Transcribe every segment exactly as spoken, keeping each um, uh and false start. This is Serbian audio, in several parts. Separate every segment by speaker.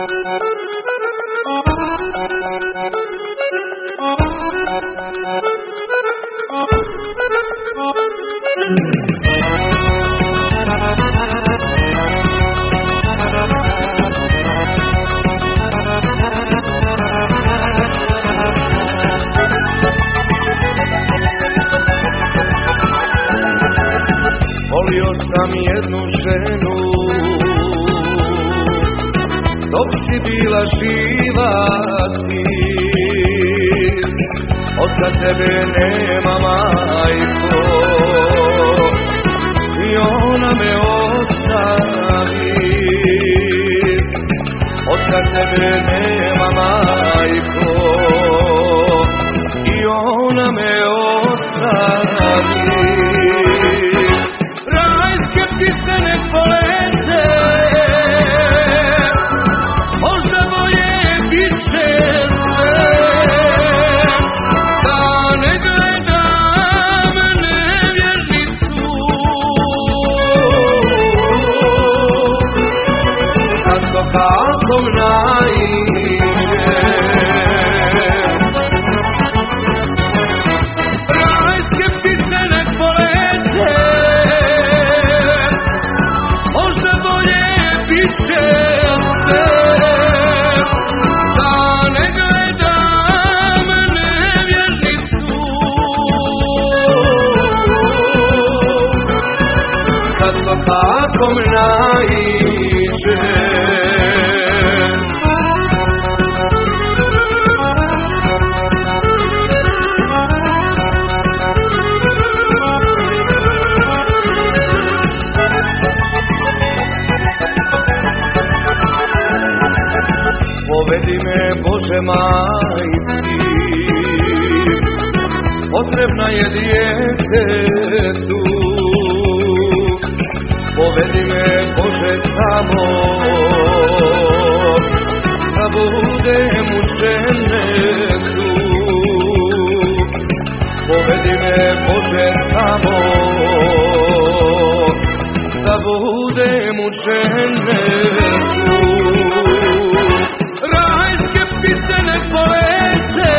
Speaker 1: Volio sam jednu ženu, dok si bila živa ti, otkad tebe nema majko, i ona me ostavi. Otkad tebe nema majko, i ona me ostavi. Ptice nek polete, možda bolje bit će sve, da ne gledam nevjernicu, kako kako naiđe. Rajske ptice nek polete, biće sve, da ne gledam nevjernicu, kad to tako naiđe. Povedi me, Bože majci, potrebna je djetetu. Povedi me, Bože, samo da budem u džennetu. Povedi me, Bože, samo da budem u džennetu. Ptice nek polete,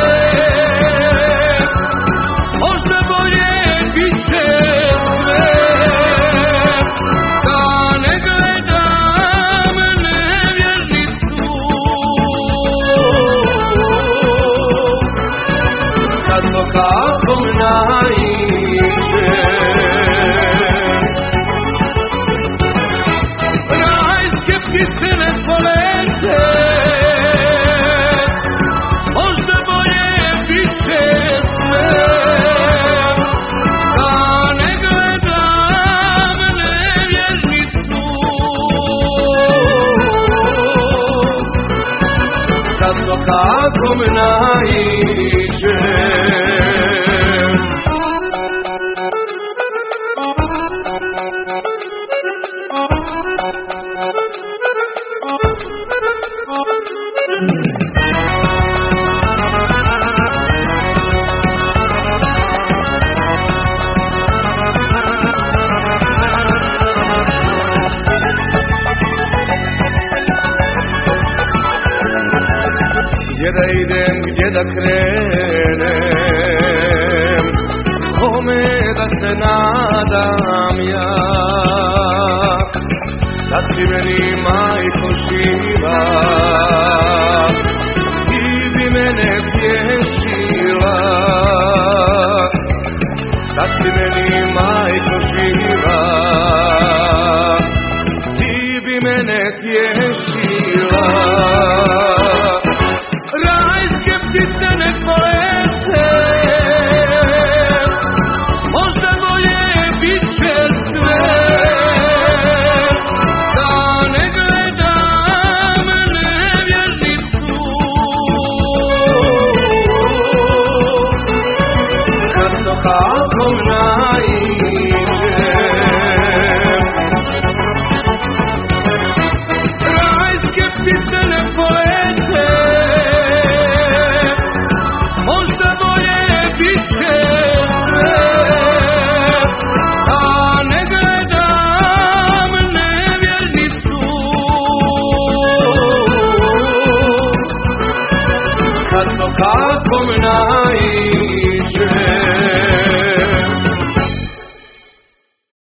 Speaker 1: možda bolje bit će sve, da ne gledam nevjernicu, kad to kako naiđe. Rajske ptice nek polete, kako me naiđe. Gdje da idem, gdje da krenem, kome da se nadam ja, da si meni majko živa, ti bi mene tješila, da si meni majko živa, ti bi mene tješila. Ptice nek polete, možda bolje bit će sve, da ne gledam nevjernicu, kad to kako naiđe. Rajske ptice nek polete, Kad to kako mnai